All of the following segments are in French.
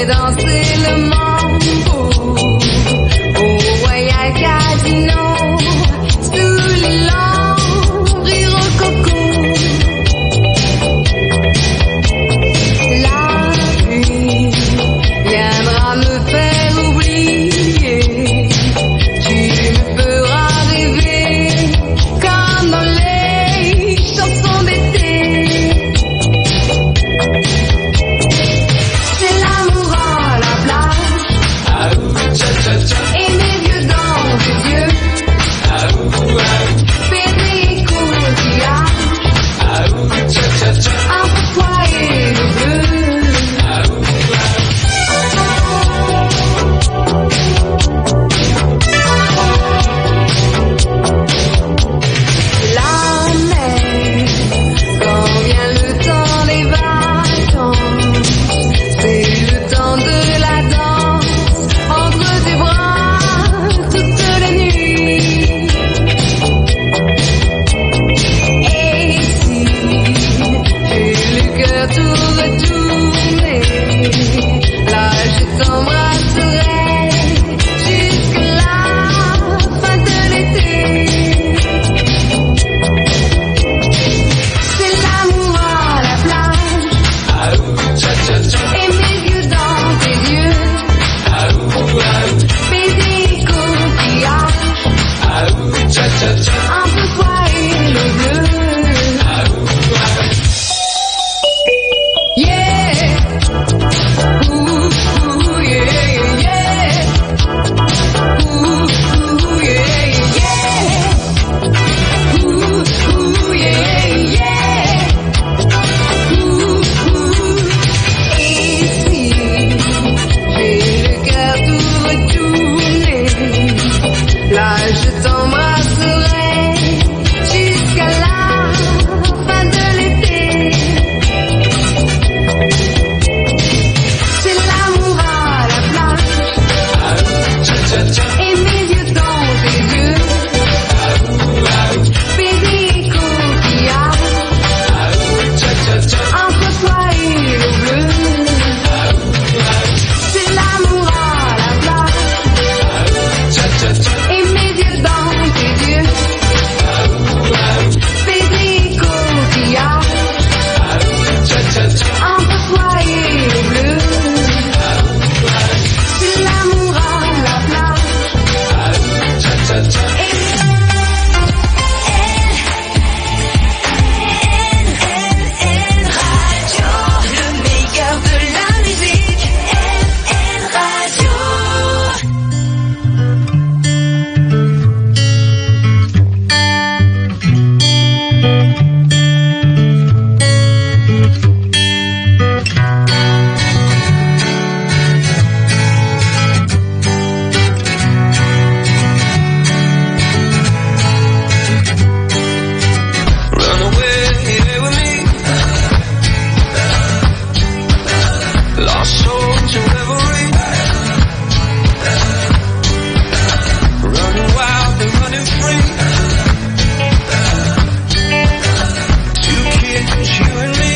fait danser le mambo au Royal Casino sous les lambris rococo. La pluie viendra me faire oublier. Tu me feras rêver comme dans les chansons d'été. C'est l'amour à la plage et mes yeux dans tes yeux. Bébé et coquillage entre toi et le bleu. La mer, quand vient le temps des vacances, c'est le temps de la danse entre tes bras toute la nuit. Et si j'ai le cœur tout retourné, là je t'embrasserai jusqu'à la fin de l'été. C'est l'amour à la plage et mes yeux dans tes yeux. Baiser et coquillage entre toi et le bleu. Yeah, ooh, ooh, yeah, yeah. Ooh, ooh, yeah, yeah. Ooh, ooh, yeah, yeah. Ooh, ooh. Et si j'ai le cœur tout retourné, là je t'embrasserai jusqu'à la fin de l'été. C'est l'amour à la plage et mes yeux dans tes yeux. Baiser et coquillage entre toi et le bleu. C'est l'amour à la plage et mes yeux dans tes yeux. Baiser et coquillage entre toi et le bleu. C'est l'amour à la plage et Radio, le meilleur de la musique. Radio. Run away with me. Lost soul to reverie. Running wild and running free. Two kids, you and me.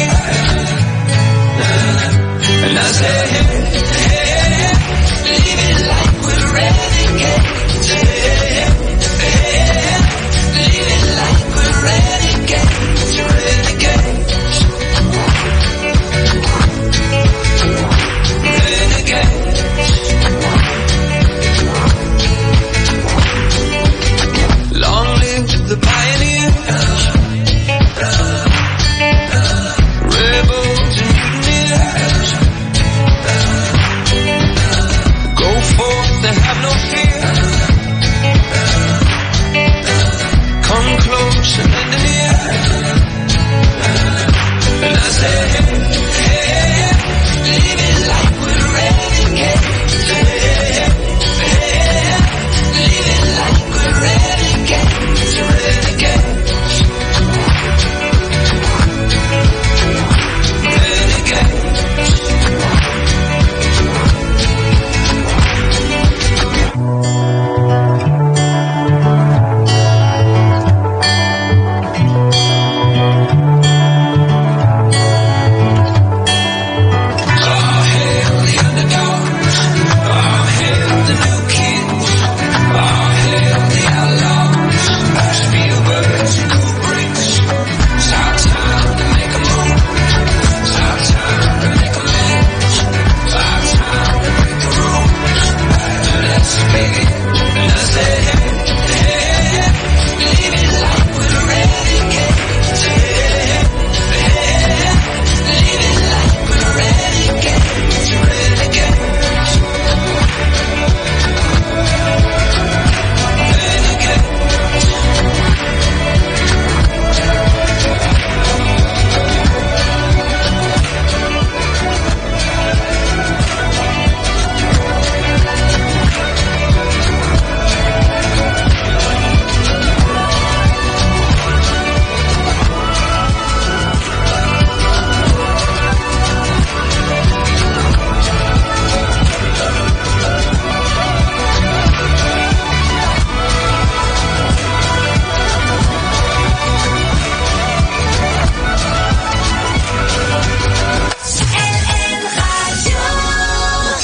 And I say, hey, hey, live it like we're renegades. Hey, hey, live it like we're renegades. Renegades. Renegades. Long live the pioneers, rebels and mutineers.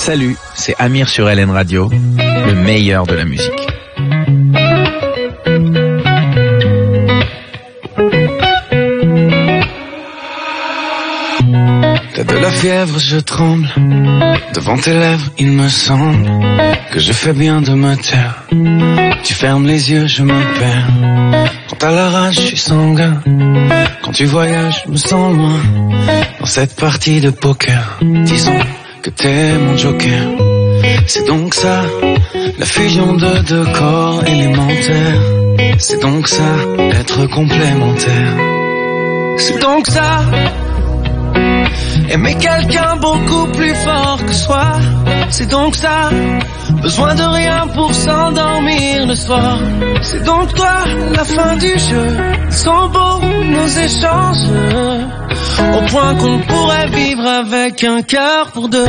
Salut, c'est Amir sur LN Radio, le meilleur de la musique. T'as de la fièvre, je tremble. Devant tes lèvres, il me semble que je fais bien de me taire. Tu fermes les yeux, je me perds. Quand t'as la rage, je suis sanguin. Quand tu voyages, je me sens loin. Dans cette partie de poker, disons que t'es mon joker. C'est donc ça, la fusion de deux corps élémentaires. C'est donc ça, être complémentaire. C'est donc ça, aimer quelqu'un beaucoup plus fort que soi. C'est donc ça, besoin de rien pour s'endormir le soir. C'est donc toi, la fin du jeu. Sont beaux nos échanges, au point qu'on pourrait vivre avec un cœur pour deux.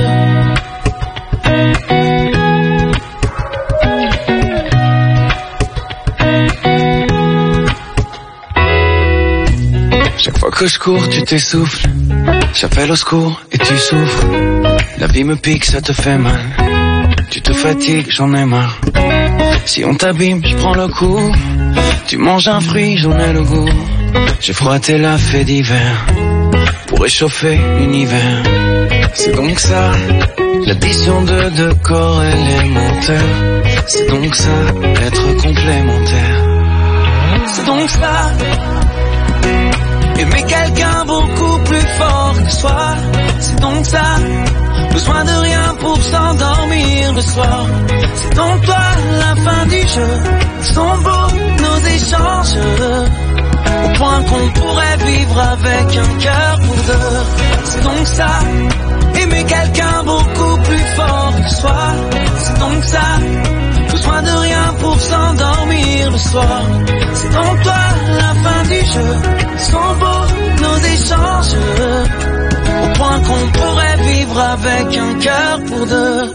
Chaque fois que je cours, tu t'essouffles. J'appelle au secours et tu souffres. La vie me pique, ça te fait mal. Tu te fatigues, j'en ai marre. Si on t'abîme, je prends le coup. Tu manges un fruit, j'en ai le goût. J'ai froissé la fée d'hiver pour réchauffer l'univers. C'est donc ça, l'addition de deux corps élémentaires. C'est donc ça, être complémentaire. C'est donc ça, aimer quelqu'un beaucoup plus fort que soi. C'est donc ça, besoin de rien pour s'endormir le soir. C'est donc toi, la fin du jeu. Sont beaux nos échanges, au point qu'on pourrait vivre avec un cœur pour deux. C'est donc ça, aimer quelqu'un beaucoup plus fort que soi. C'est donc ça, besoin de rien pour s'endormir le soir. C'est donc toi, la fin du jeu. Sont beaux nos échanges, au point qu'on pourrait vivre avec un cœur pour deux.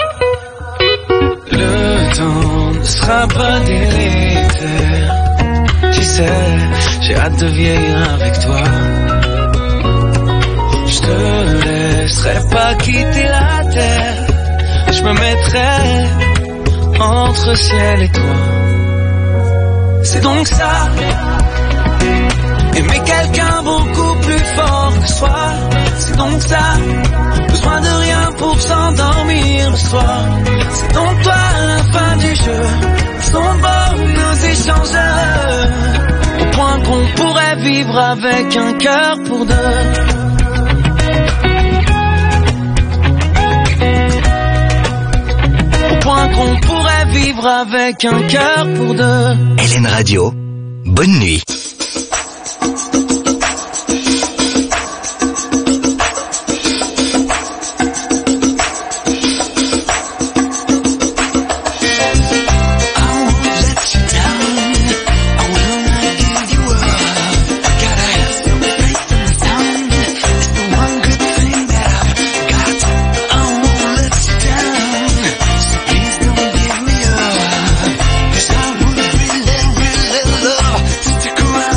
Le temps ne sera pas délétère. Tu sais, j'ai hâte de vieillir avec toi. Je te laisserai pas quitter la terre. Je me mettrai entre ciel et toi. C'est donc ça, aimer quelqu'un beaucoup plus fort que soi. C'est donc ça, besoin de rien pour s'endormir le soir. C'est donc toi, la fin du jeu. Sont beaux nos échanges, au point qu'on pourrait vivre avec un cœur pour deux. Au point qu'on pourrait vivre avec un cœur pour deux. LN Radio, bonne nuit. Stick around.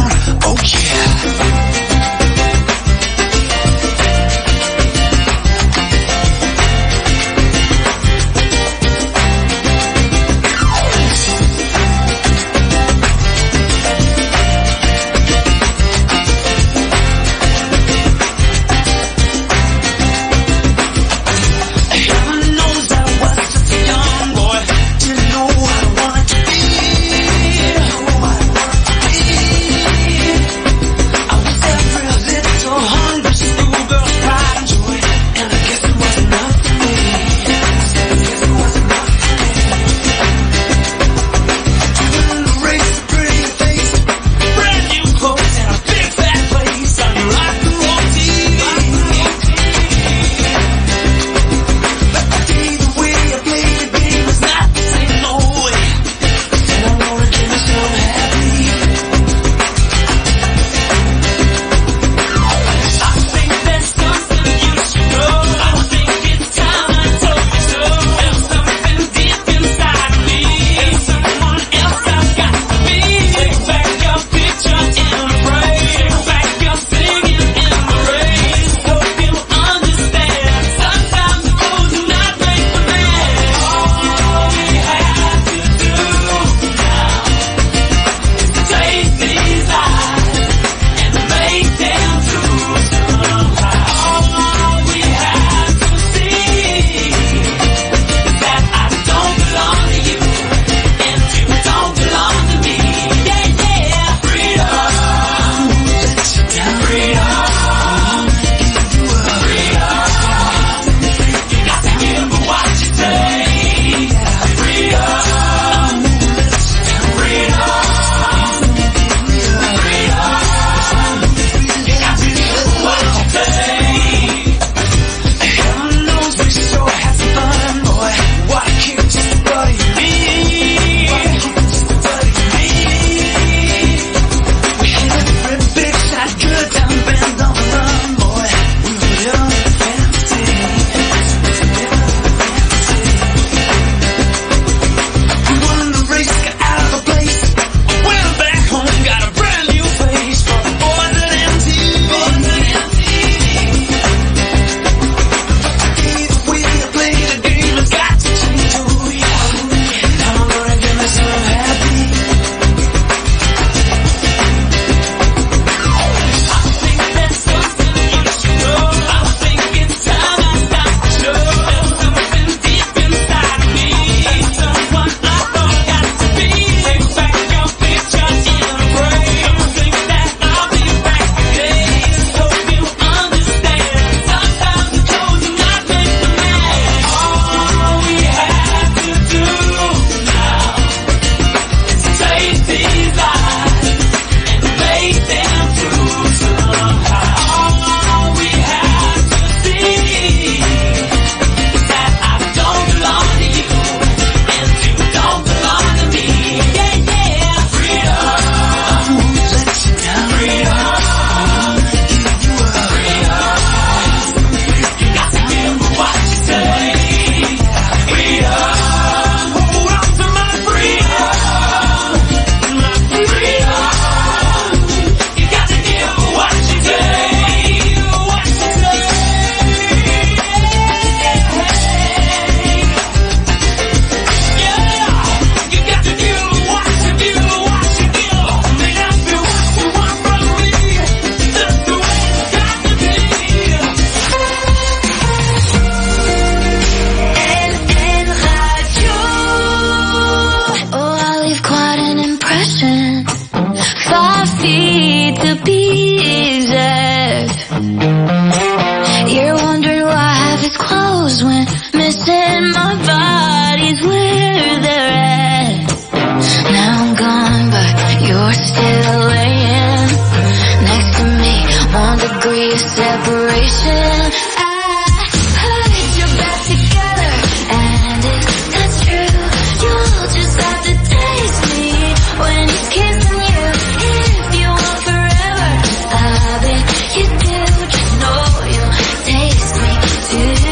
eyes closed when missing my body's where they're at. Now I'm gone, but you're still laying next to me. 1 degree of separation. I put your back together, and if that's true, you'll just have to taste me when he's kissing you. If you want forever, I bet you do. Just know you'll taste me too.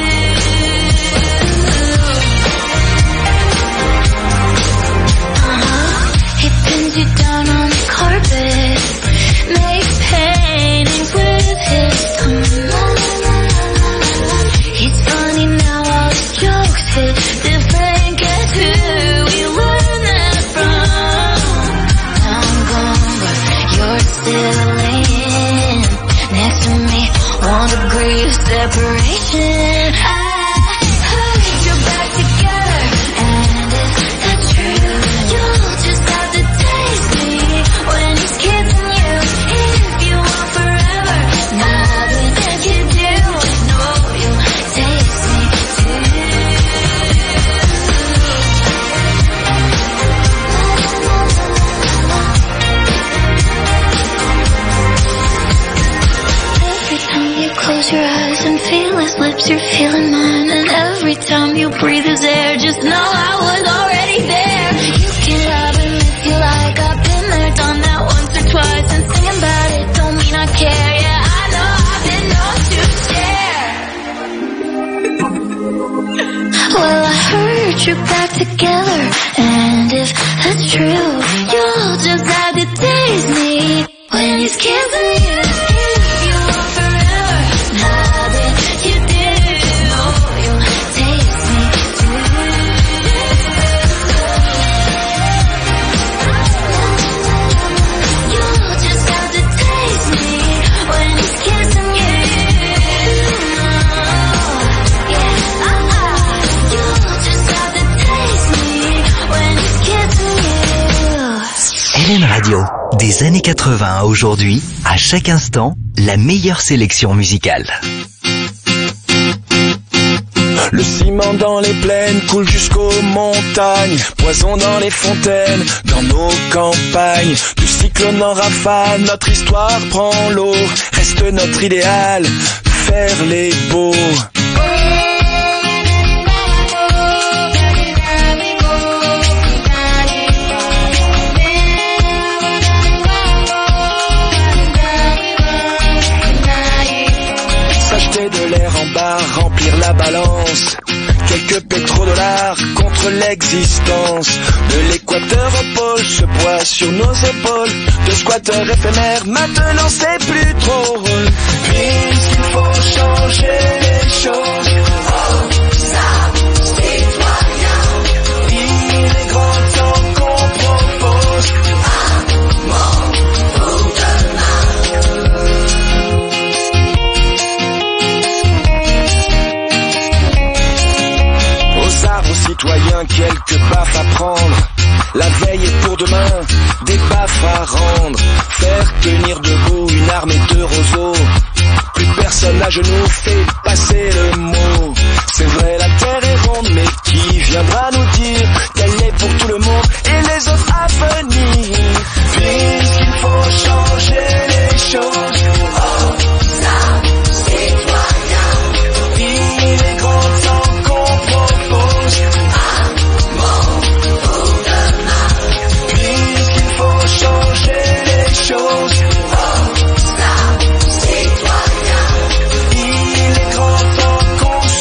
He pins you down on the carpet, makes paintings with his tongue. He's funny now, all his jokes hit different. Guess who we learned that from? Now I'm gone, but you're still laying next to me. 1 degree of separation. I put your back together, and if that's true, you'll just have to taste me when he's kissing you. If you want forever, nothing that you do, just know you'll taste me too. Every time you close your eyes and feel his lips, you're feeling mine. And every time you breathe his air, just know I was already there. You can love him if you like. I've been there, done that once or twice. And singing about it don't mean I care. Yeah, I know I've been known to share. Well, I heard you're back together, and if that's true, you'll just have to taste me when he's kissing you. If you want forever, nothing you do, know you'll taste me too. You'll just have to taste me when he's kissing you. Yeah, you'll just have to taste me when he's kissing you. LM Radio, des années 80 à aujourd'hui, à chaque instant, la meilleure sélection musicale. Le ciment dans les plaines coule jusqu'aux montagnes, poison dans les fontaines, dans nos campagnes. Du cyclone en rafale, notre histoire prend l'eau. Reste notre idéal, faire les beaux. S'acheter de l'air en bar, remplir la balance. Quelques pétrodollars contre l'existence. De l'équateur au pôle, ce poids sur nos épaules. De squatteurs éphémères, maintenant c'est plus drôle. Puisqu'il faut changer les choses. Oh, ça, citoyen. Il est grand temps qu'on propose un monde pour demain. Aux arbres, aux citoyens, quelques baffes à prendre. La veille est pour demain, des baffes à rendre. Faire tenir debout une armée de roseaux. Plus personne à genoux fait passer le mot. C'est vrai, la terre est ronde, mais qui viendra nous dire qu'elle est pour tout le monde et les autres à venir? Puisqu'il faut changer les choses. Oh, ça, citoyen. Il est grand temps qu'on propose un monde pour demain. Puisqu'il faut changer les choses. Oh, ça, citoyen. Il est grand temps qu'on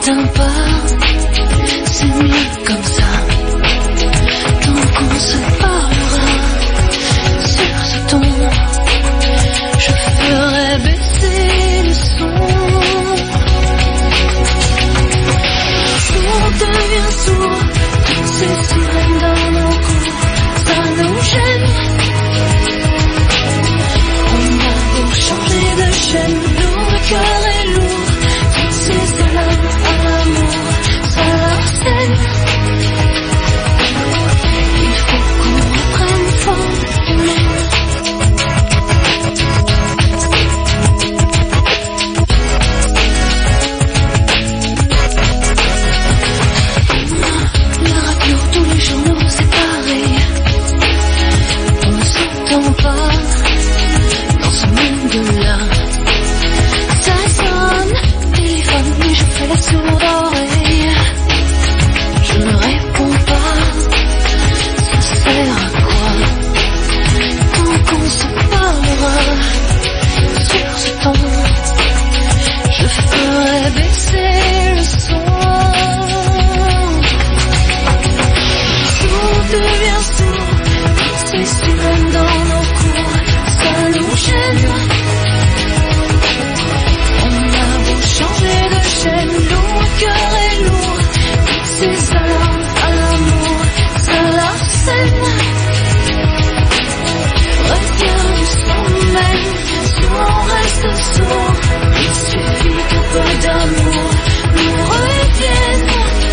t'éteins pas, c'est mieux comme ça. Tant qu'on se parlera sur ce ton, je ferai baisser le son. On devient sourd, toutes ces sirènes dans nos cours, ça nous gêne. On a beau changer de chaîne, le cœur est lourd, toutes ces alarmes à l'amour, ça l'arsène. Il faut qu'on reprenne forme humaine. La radio, tous les journaux, c'est pareil. On s'entend pas dans ce monde-là. Ça sonne, téléphone, mais je fais la sourde oreille. Je ne réponds pas, ça sert à quoi? Tant qu'on se parlera sur ce ton, je ferai baisser le son. Tout devient sourd, toutes ces sirènes dans nos cours, ça nous gêne. On a beau changer de chaîne, le cœur est lourd, toutes ces alarmes à l'amour, ça l'arsène. Regarde où ça nous mène, si on reste sourd, il suffit qu'un peu d'amour nous revienne.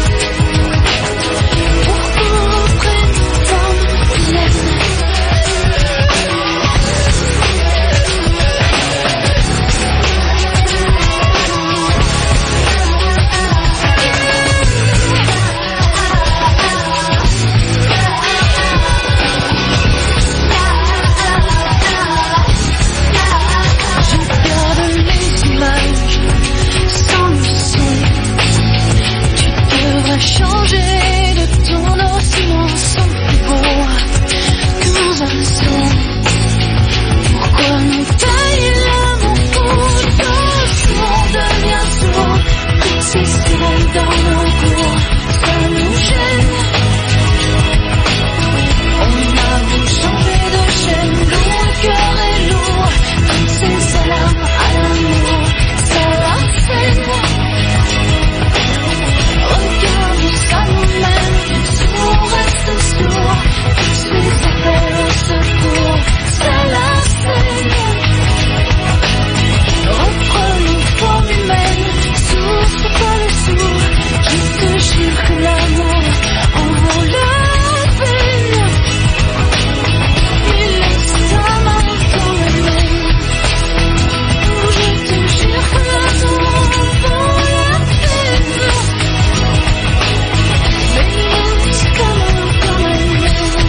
Pour qu'on reprenne forme humaine. Je garde les images sans le son. Tu devrais changer de ton aussi mon son plus beau que nous un son. Pourquoi nous tailler l'amour pour le son devient sourd, toutes ces sirènes dans nos cours, ça nous gêne. On a beau changer de chaîne, le cœur est lourd, toutes ces alarmes à l'amour, ça l'arsène. Regarde où ça nous mène, si on reste sourd, tous ces appels au secours, ça l'arsène. Reprenons forme humaine, souffre pas le sourd, je te jure que l'amour en vaut la peine. Il laisse ta main dans la mienne, je te jure que l'amour en vaut la peine. Mais laisse ta main dans la mienne.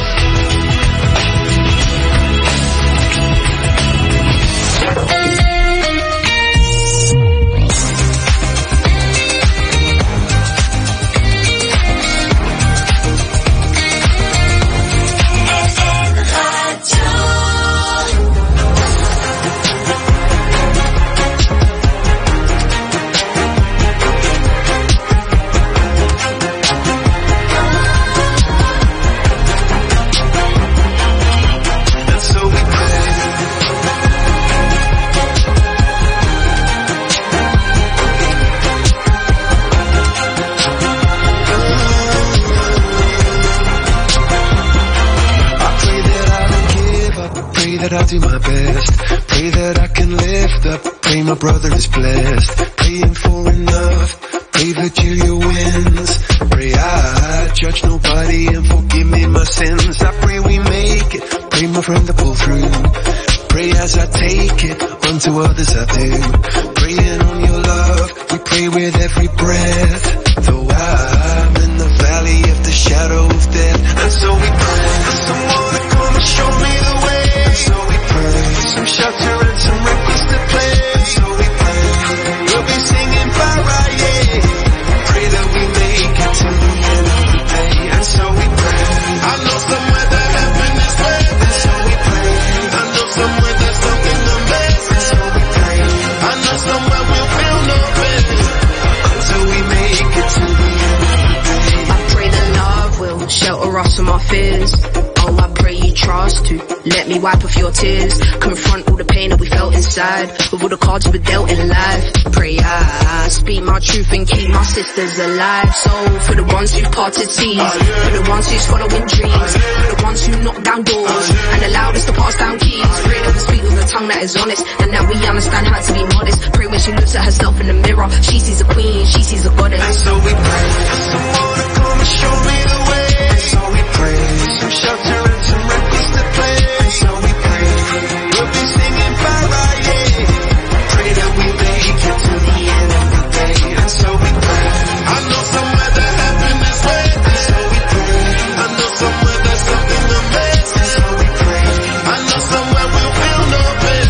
I'll do my best. Pray that I can lift up. Pray my brother is blessed. Praying for enough. Pray Virgilia wins. Pray I judge nobody and forgive me my sins. I pray we make it. Pray my friend to pull through. Pray as I take it. Unto others I do. Praying on your love. We pray with every breath. Though I'm in the valley of the shadow of death. And so we pray for someone to come and show me the way. So we pray, some shelter and some records to play. So we pray, we'll be singing Paraye. Pray that we make it to the end of the day. And so we pray, I know somewhere that heaven is waiting. So we pray, I know somewhere there's something amazing. So we pray, I know somewhere we'll feel no pain. Until we me wipe off your tears. Confront all the pain that we felt inside. With all the cards we were dealt in life. Pray I speak my truth and keep my sisters alive. So for the ones who've parted seas, for the ones who's following dreams, for the ones who knock down doors and allowed us to pass down keys. Pray that we speak with a tongue that is honest, and that we understand how to be modest. Pray when she looks at herself in the mirror, she sees a queen, she sees a goddess. And so we pray for someone to come and show me the way. And so we pray for some shelter and some records to play. And so we pray we'll be singing bye-bye, yeah. Pray that we make it to the end of the day. And so we pray. I know somewhere that happiness waits. And so we pray. I know somewhere there's something amazing. And so we pray. I know somewhere we'll feel no pain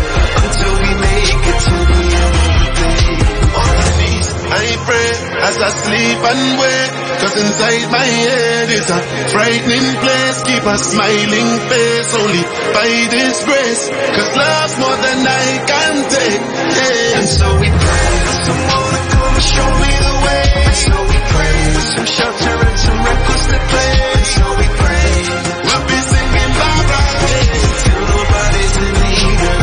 until we make it to the end of the day. On my knees, I pray as I sleep and wake. 'Cause inside my head is a frightening place. Keep a smiling face only by this grace. 'Cause love's more than I can take, yeah. And so we pray for someone to come and show me the way. And so we pray for some shelter and some records to play. And so we pray we'll be singing bye-bye, yeah, till nobody's in need of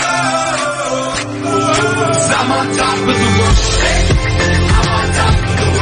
I'm on top of the world.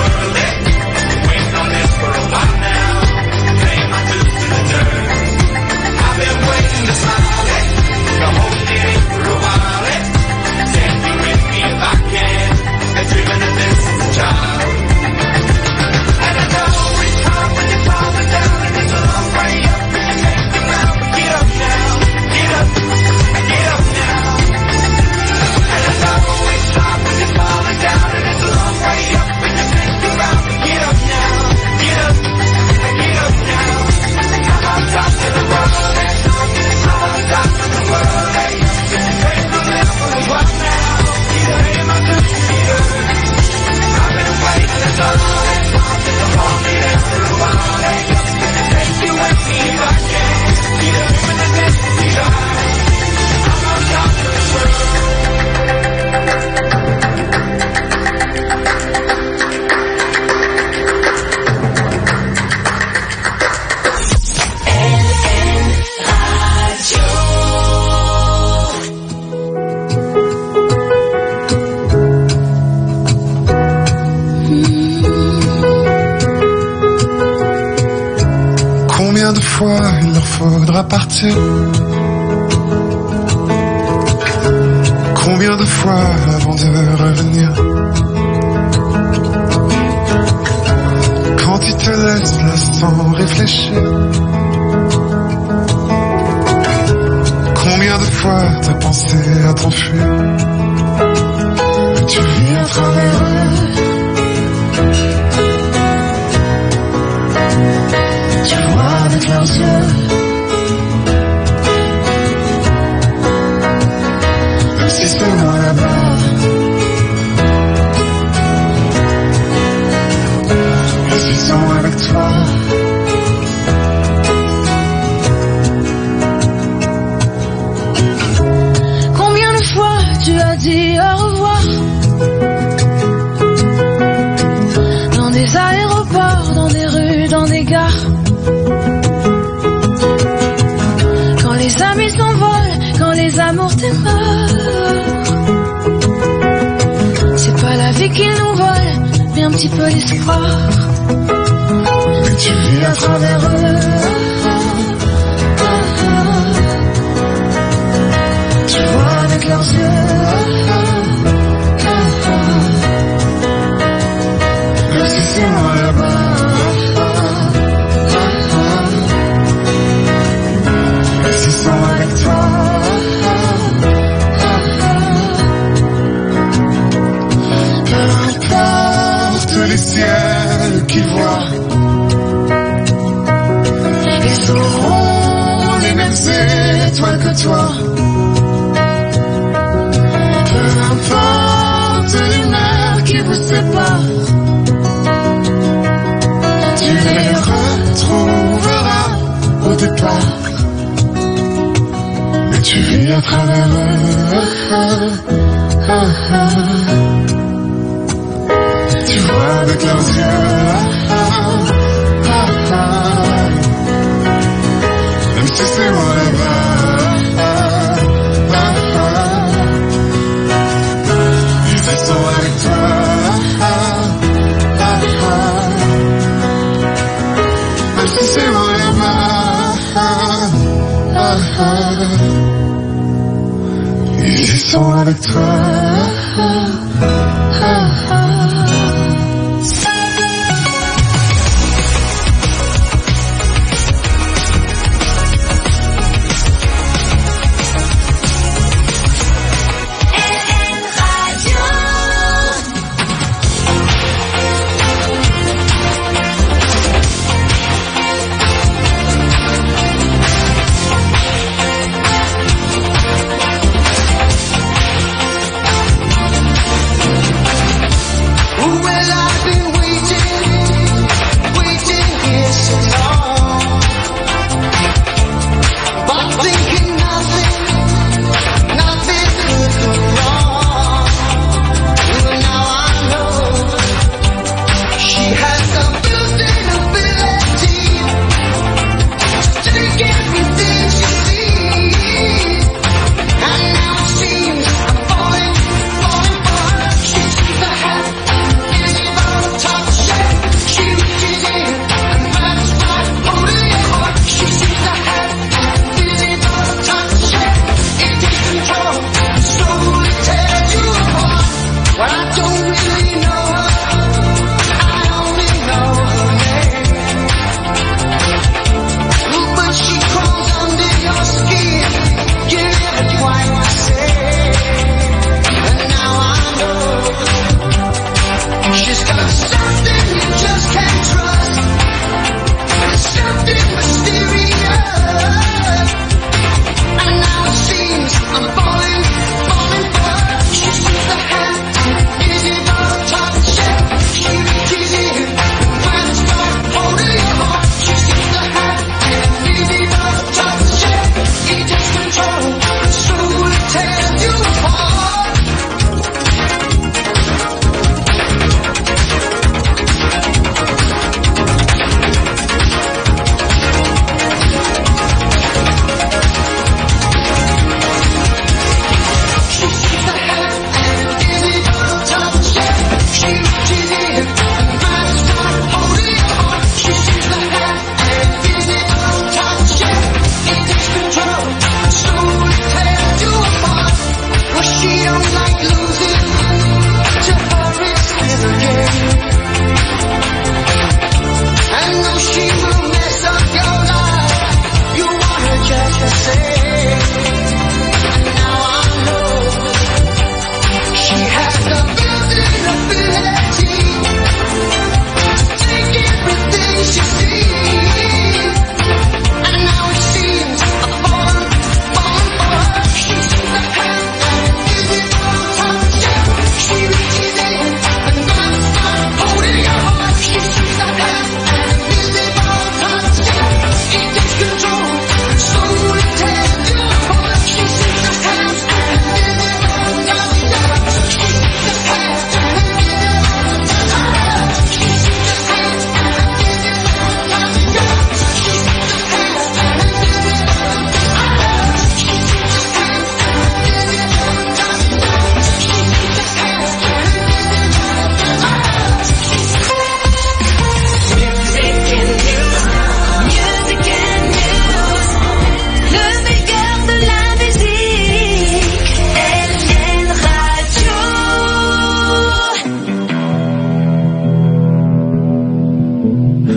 fois il leur faudra partir? Combien de fois avant de revenir? Quand ils te laissent là sans réfléchir, combien de fois t'as pensé à t'enfuir? Mais tu vis à travers eux. Tu vois avec leurs yeux. Même si c'est loin là-bas. Ils sont avec toi. Combien de fois tu as dit au revoir? Dans des aéroports, dans des rues, dans des gares. Quand les amis s'envolent, quand les amours t'émeuvent. C'est pas la vie qu'ils nous volent, mais un petit peu l'espoir. Mais tu vis à travers eux. Tu vois avec leurs yeux. Même si c'est loin là-bas. Même s'ils sont avec toi. Peu importe les ciels qu'ils voient, ils auront les mêmes étoiles que toi. Peu importe l'humeur qui vous sépare, Tu les retrouveras au départ. Mais tu vis à travers eux. Tu vois avec leurs yeux. Même si c'est loin là-bas. Ils sont avec toi. Même si c'est loin là-bas. Ils sont avec toi.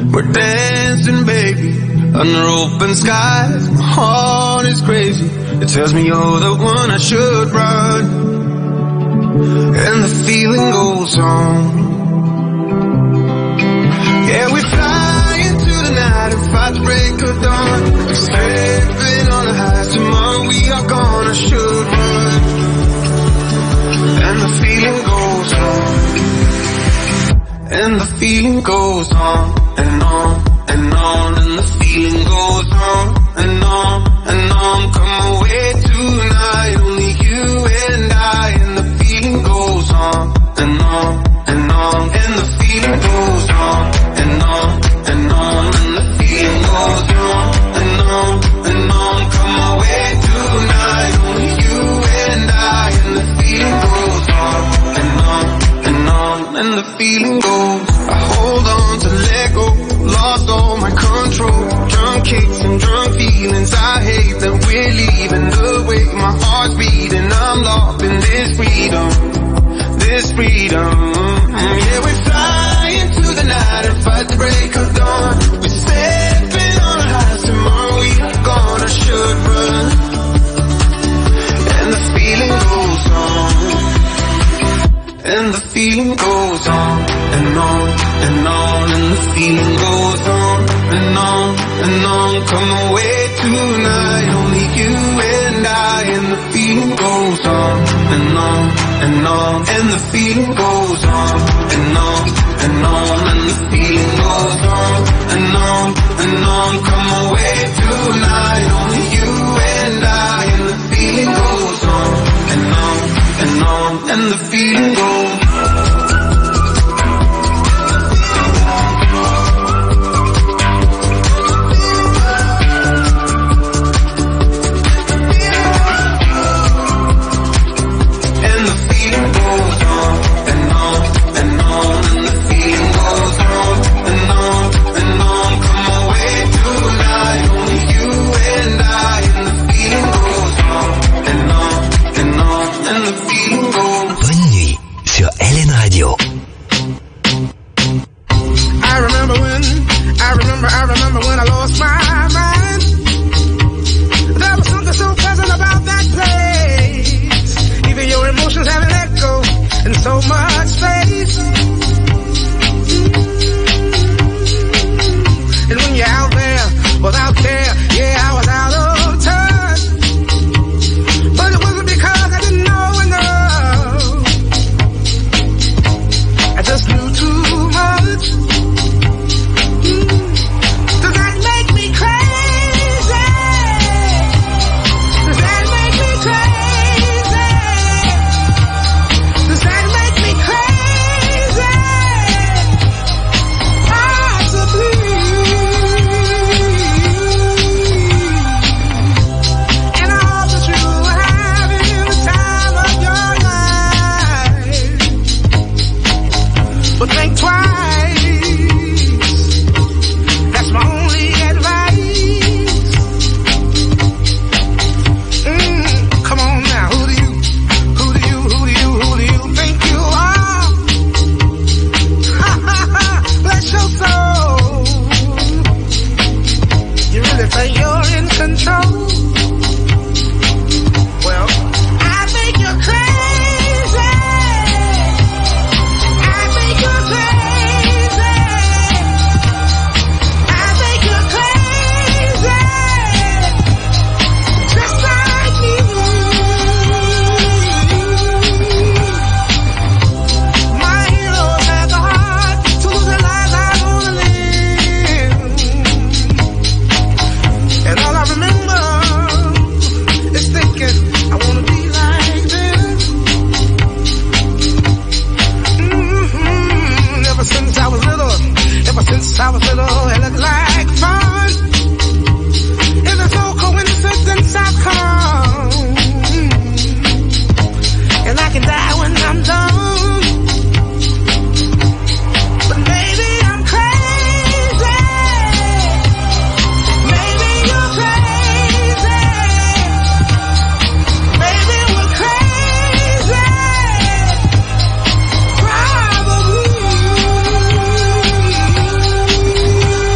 We're dancing, baby, under open skies. My heart is crazy. It tells me you're the one I should run. And the feeling goes on. Yeah, we fly into the night and fight the break of dawn. Stepping on the highs, tomorrow we are gonna should run. And the feeling goes on. And the feeling goes on and on and on. And the feeling goes on and on and on. Come away tonight, only you and I. And the feeling goes on and on and on. And the feeling goes on and on and on. And the feeling goes on and on and on. Come away tonight, only you and I. And the feeling goes on and on and on. And the feeling goes. I hold on to let go, lost all my control. Drunk kicks and drunk feelings. I hate that we're leaving. The way my heart's beating, I'm lost in this freedom, this freedom. Yeah, we fly into the night and fight the break of dawn. We're stepping on the highs, tomorrow we are gonna should run. And the feeling goes on. And the feeling goes on and on and on. And the feeling goes on and on and on. Come away tonight, only you and I. And the feeling goes on and on and on. And the feeling goes on and on and on. And the feeling goes on and on and on. Come away tonight, only you and I. And the feeling goes on and on and on. And the feeling goes. I remember when I lost my mind. There was something so pleasant about that place. Even your emotions have an echo in so much space. And when you're out there without care, yeah, I was out of touch. But it wasn't because I didn't know enough. I just knew too much. Does that make me crazy? Does that make me crazy? Does that make me crazy? Possibly. And I hope that you are having the time of your life. But think twice. That's my only advice. Come on now, who do you think you are? Bless your soul. You really think you're in control? Well, I think you're crazy. I think you're crazy. I think you're crazy. Just like me. My heroes had the heart to lose their lives. I wanna live. And all I remember is thinking, I wanna be like them. Ever since I was little, it looked like fun. If it's no coincidence, I've come. And I can die when I'm done. But maybe I'm crazy. Maybe you're crazy. Maybe we're crazy. Probably.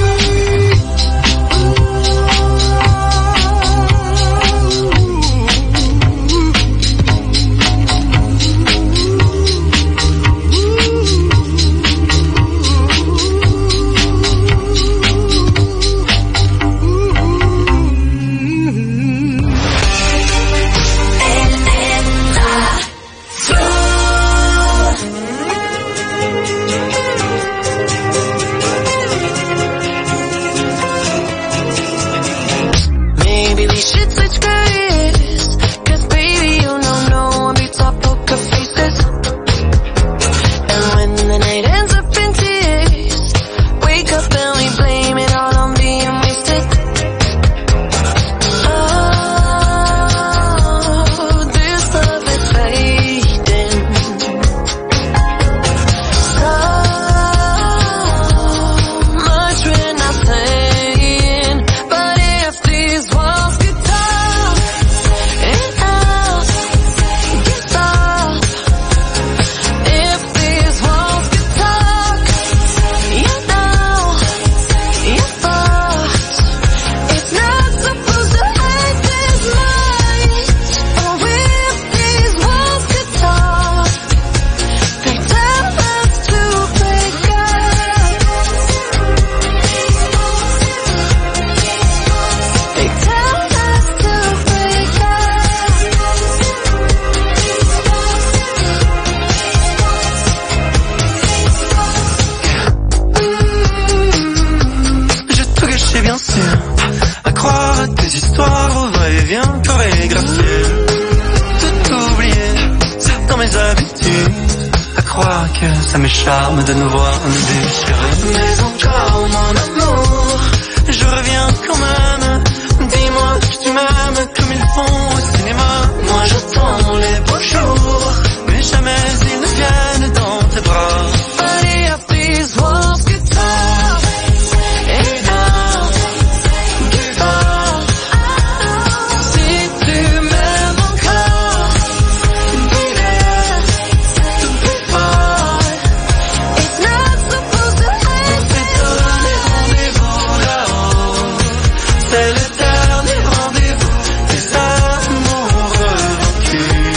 ça me charme de nous voir nous déchirer. Mais encore mon amour, je reviens quand même. Dis-moi que tu m'aimes comme ils font au cinéma. Moi j'attends les beaux jours, mais jamais ils ne viennent dans tes bras. Allez, please, voir ce que t'as. Et là, du bas. Si tu m'aimes encore, dis-le tout plus fort. It's not supposed to happen. On s'est donné rendez-vous là-haut. C'est le dernier rendez-vous des amoureux vaincus.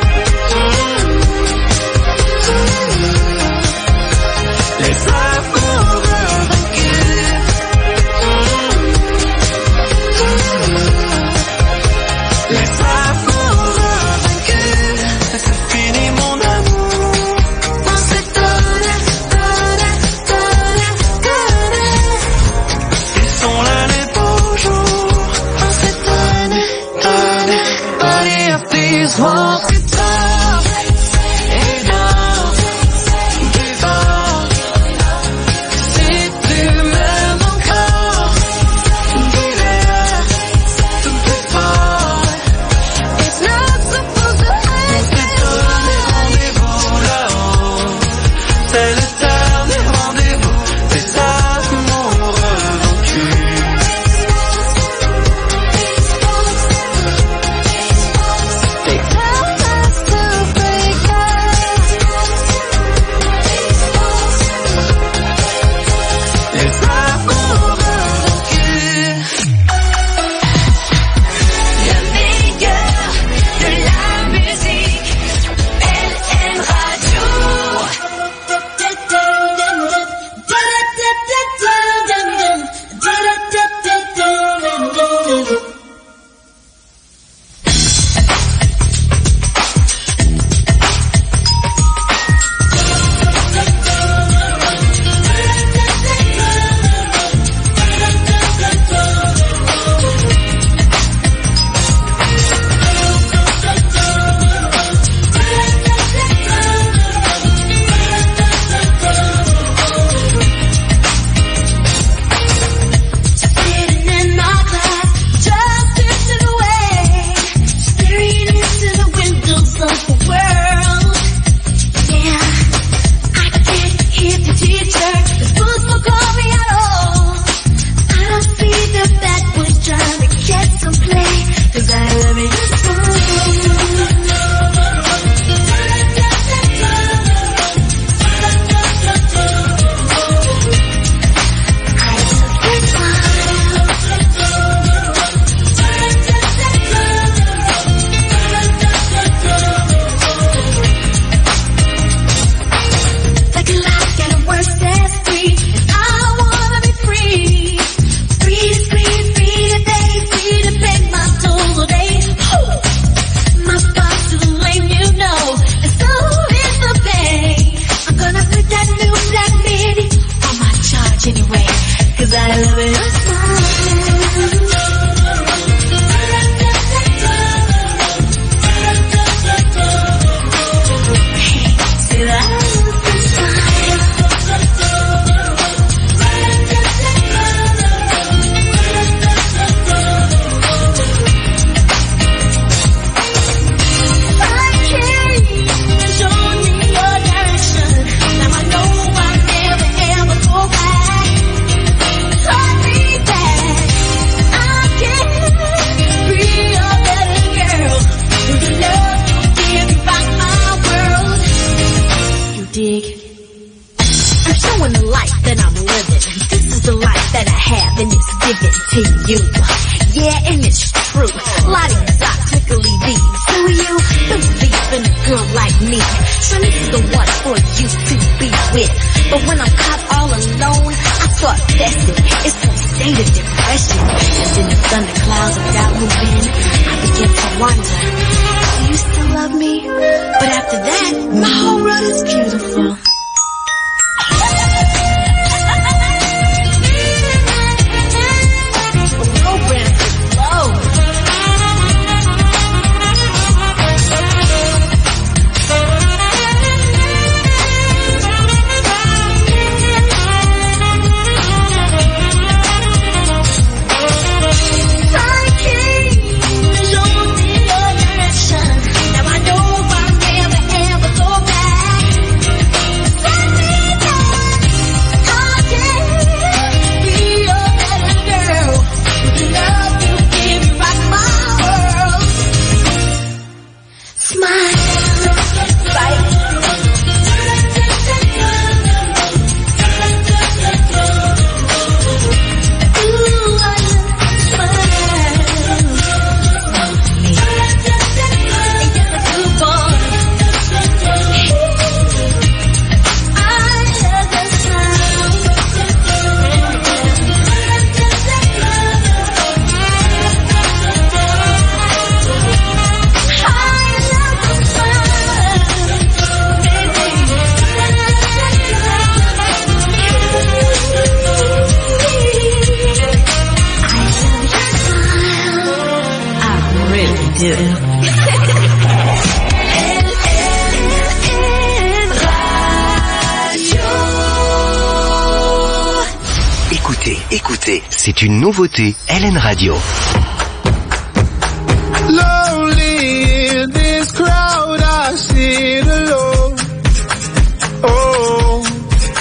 Les amoureux vaincus. Les amoureux vaincus. C'est fini mon amour. On s'est donné. Ils sont là les beaux jours. On s'est donné. Allez, please, voir ce que t'as. Et là, du bas. Si tu m'aimes encore, dis-le tout plus fort. It's not supposed to happen. On s'est donné rendez-vous là-haut. C'est le dernier rendez-vous des amoureux vaincus. They tell us to break up. Les amoureux vaincus. Le meilleur de la musique, LN Radio. Sitting in my class, just drifting away, staring into the windows of the world. Yeah, I can't hear the teacher, the books won't call me at all. I don't see the bad boys trying to get some play, 'cause I love it so. Like a life getting worse than free, and I wanna be free. Free to scream, free to beg, free to beg my soul all day. My boss is lame, you know, and so is the pay. I'm gonna put that new black midi on my charge anyway, 'cause I love it so. See that? I carry you and show me your direction. Now I know I'll never ever go back. Hold me back. I can't be a better girl. With the love you give, you rock my world. You dig? I'm showing the life that I'm living. This is the life that I have, and it's given to you. Yeah, and it's true. La-di-da, tickly bee. So you believe in a girl like me. Shawnee's the one for you to be with. But when I'm caught all alone, I start fessing. It's some state of depression. And then the thunderclouds of doubt move in. I begin to wonder, do you still love me? But after that, my whole world is beautiful. Radio. Écoutez, c'est une nouveauté LN Radio. Lonely in this crowd, I sit alone. Oh,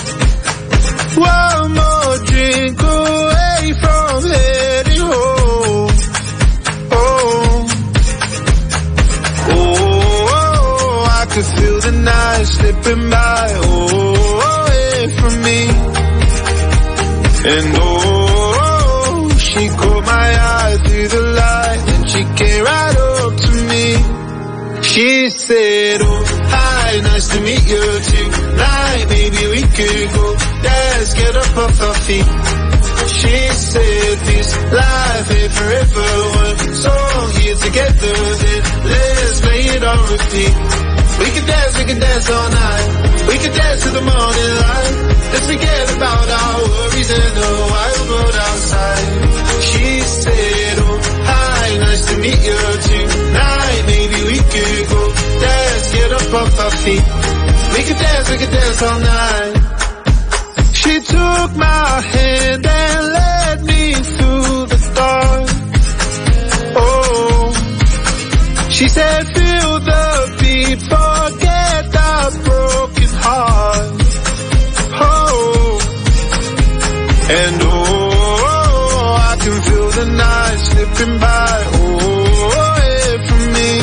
one more drink away from heading home. Oh, I could feel the night slipping by. Away from me. And she caught my eye through the light, and she came right up to me. She said, oh, hi, nice to meet you tonight. Maybe we could go dance, get up off our feet. She said, this life ain't forever. One song here together, then let's play it on repeat. We can dance all night. We can dance to the morning light. Let's forget about our worries and the wild world outside. She said, oh, hi, nice to meet you tonight. Maybe we could go dance, get up off our feet. We can dance all night. She took my hand and led me through the dark. Oh, she said, feel the beat, forget the broken heart. Oh, and I can feel the night slipping by, away from me.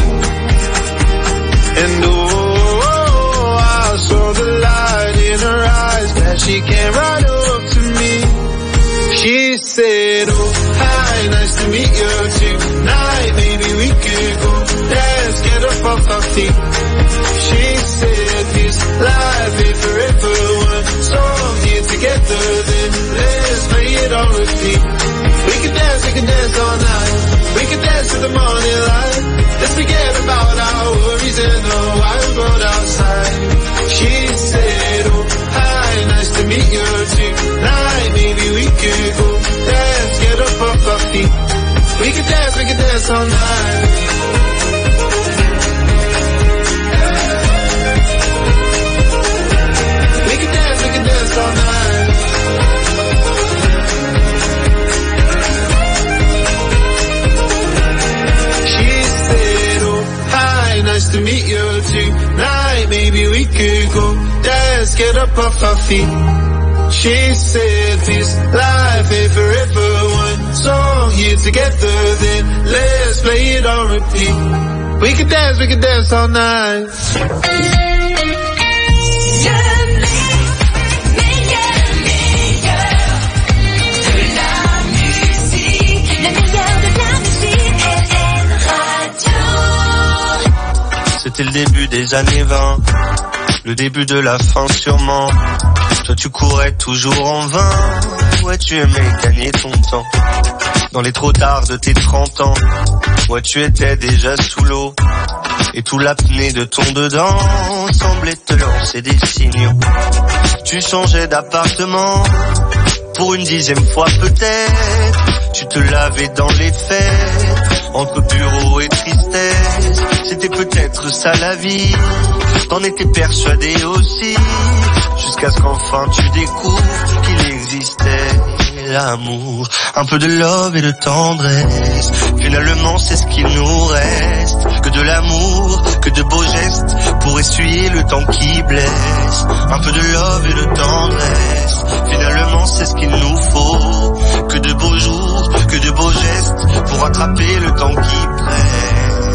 And I saw the light in her eyes, that she came right up to me. She said, oh, hi, nice to meet you tonight. Maybe we could go dance, get up off our feet. She said, this life ain't forever. One song here together, then let's play it on repeat. We can dance all night. We can dance to the morning light. Let's forget about our worries and the wild world outside. She said, oh, hi, nice to meet you tonight. Maybe we could go dance, get up off our feet. We can dance all night. We can dance all night. She said, oh, hi, nice to meet you tonight. Maybe we could go dance, get up off our feet. She said, this life ain't forever. One song here together, then let's play it on repeat. We can dance all night. C'était le début des années 20, le début de la fin sûrement. Toi tu courais toujours en vain, ouais tu aimais gagner ton temps. Dans les trop tard de tes 30 ans, ouais tu étais déjà sous l'eau. Et tout l'apnée de ton dedans semblait te lancer des signaux. Tu changeais d'appartement, pour une 10e fois peut-être. Tu te lavais dans les fêtes, entre bureau et tristesse. C'était peut-être ça la vie, t'en étais persuadé aussi. Jusqu'à ce qu'enfin tu découvres qu'il existait l'amour. Un peu de love et de tendresse, finalement c'est ce qu'il nous reste. Que de l'amour, que de beaux gestes, pour essuyer le temps qui blesse. Un peu de love et de tendresse, finalement c'est ce qu'il nous faut. Que de beaux jours, que de beaux gestes, pour attraper le temps qui presse.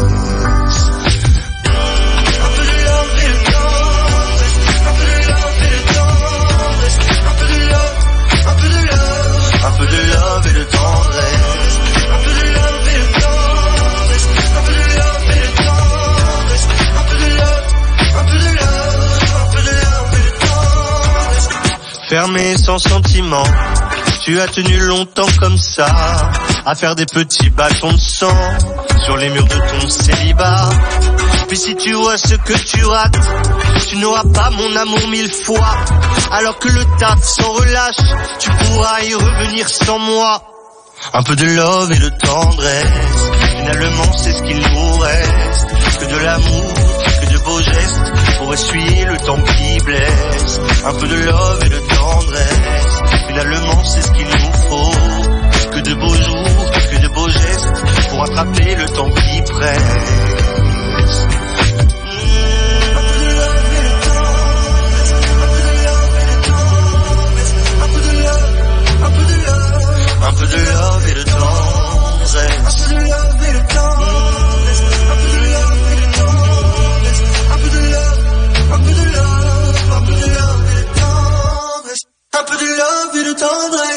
Un peu de love et de tendresse. Un peu de love et de tendresse. Un peu de love et de tendresse. Un peu de love, un peu de love, un peu de love et de tendresse. Fermé sans sentiment, tu as tenu longtemps comme ça, à faire des petits bâtons de sang sur les murs de ton célibat. Puis si tu vois ce que tu rates, tu n'auras pas mon amour 1000 fois. Alors que le taf s'en relâche, tu pourras y revenir sans moi. Un peu de love et de tendresse, Finalement c'est ce qu'il nous reste, que de l'amour, que de beaux gestes, pour essuyer le temps qui blesse. Un peu de love et de tendresse, finalement c'est ce qu'il nous faut. Que de beaux jours, que de beaux gestes, pour attraper le temps qui presse. Un peu de love et de tendresse. Un peu de love et de tendresse. Un peu de love et de tendresse. Un peu de love, un peu de love, un peu de love et de tendresse. Un peu de love et de tendresse.